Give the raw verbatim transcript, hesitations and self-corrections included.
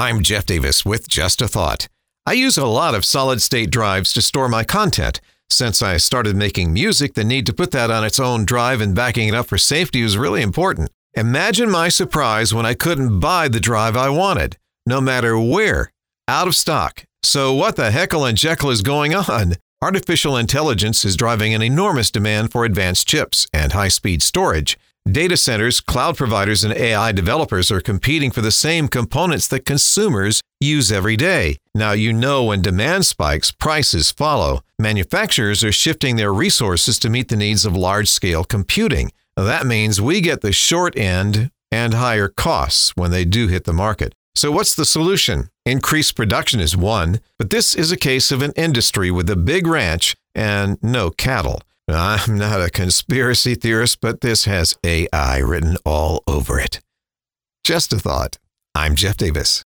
I'm Jeff Davis with Just a Thought. I use a lot of solid-state drives to store my content. Since I started making music, the need to put that on its own drive and backing it up for safety was really important. Imagine my surprise when I couldn't buy the drive I wanted, no matter where. Out of stock. So what the heckle and jekyll is going on? Artificial intelligence is driving an enormous demand for advanced chips and high-speed storage. Data centers, cloud providers, and A I developers are competing for the same components that consumers use every day. Now, you know when demand spikes, prices follow. Manufacturers are shifting their resources to meet the needs of large-scale computing. That means we get the short end and higher costs when they do hit the market. So what's the solution? Increased production is one, but this is a case of an industry with a big ranch and no cattle. I'm not a conspiracy theorist, but this has A I written all over it. Just a thought. I'm Jeff Davis.